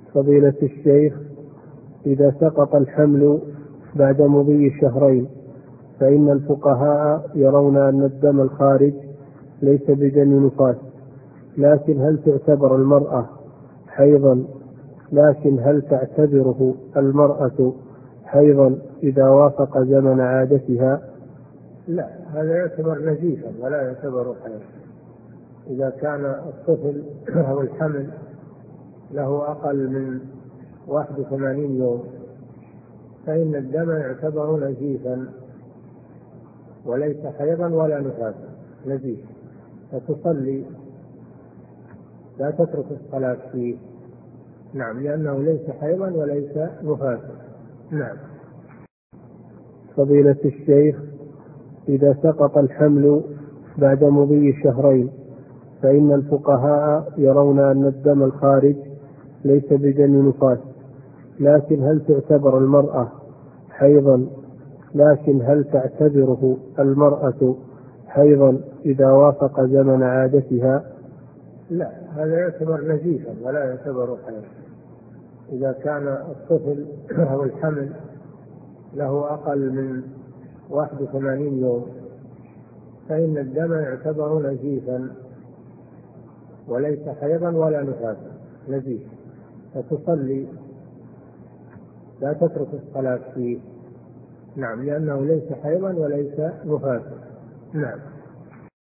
فضيلة الشيخ، إذا سقط الحمل بعد مضي شهرين فإن الفقهاء يرون أن الدم الخارج ليس بدم نفاس، لكن هل تعتبره المرأة حيضا إذا وافق زمن عادتها؟ لا، هذا يعتبر نزيفا ولا يعتبر حيض. إذا كان الطفل أو الحمل له أقل من 81 يوم فإن الدم يعتبر نزيفا وليس حيضا ولا نفاسا، نزيف، فتصلي لا تترك الصلاة فيه. نعم، لأنه ليس حيضا وليس نفاسا. نعم. فضيلة الشيخ، إذا سقط الحمل بعد مضي شهرين فإن الفقهاء يرون أن الدم الخارج ليس بدم نفاس، لكن هل تعتبره المرأة حيضا إذا وافق زمن عادتها؟ لا، هذا يعتبر نزيفا ولا يعتبر حيض. إذا كان الطفل أو الحمل له أقل من 81 يوم فإن الدم يعتبر نزيفا وليس حيضا ولا نفاسا، نزيف، فتصلي لا تترك الصلاة فيه. نعم، لأنه ليس حيضا وليس نفاسا. نعم.